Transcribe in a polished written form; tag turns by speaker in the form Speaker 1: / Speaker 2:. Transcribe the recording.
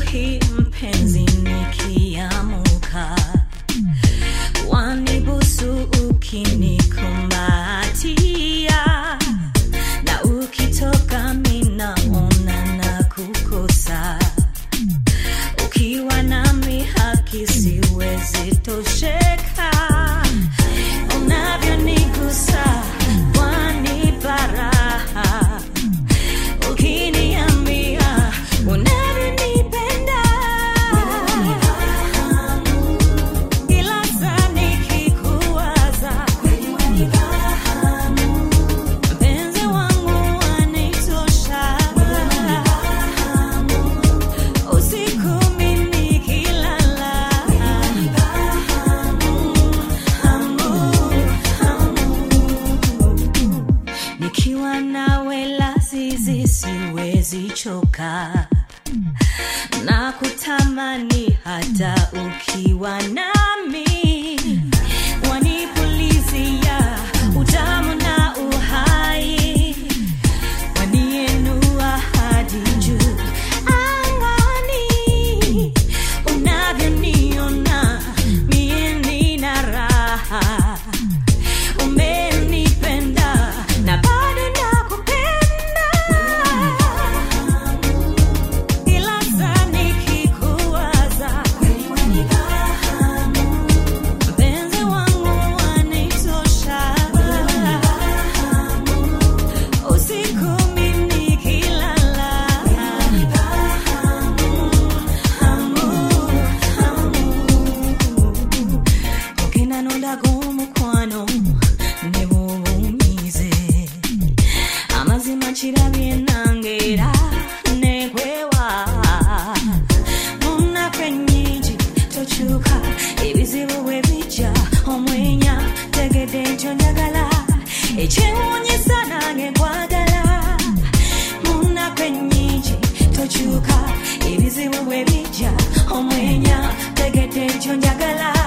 Speaker 1: asubuhi mpenzi nikiamuka, wanibusu ukinikumbatia, na ukitoka minaona na kukosa, ukiwa nami haki siwezi tosheka, unavyonigusa wanipa raha, ukiniambia unavyonipenda, ila saa nikikuwaza mpenzi wangu wanitosha, usiku mimi nikilala, nikiwa nawe lazizi siwezi choka, na kutamani hata ukiwa nami, wanipulizia utamu na uhai, waniinua hadi juu angani, unavyoniona mie nina raha, umenipenda na bado nakupenda, ila saa nikikuwaza mpenzi wangu wanitosha, usiku mimi nikilala, ukinanonda kumukwano nemubumize, amazima kirabye nange era nekwewa, munakwe nnyingi tokyuka, ebizibu bwe bijja omwenya tegedde ekyo njagala, ekyewuunyisa nange nkwagala, munakwe nnyingi tokyuka, ebizibu bwe bijja omwenya tegedde ekyo njagala.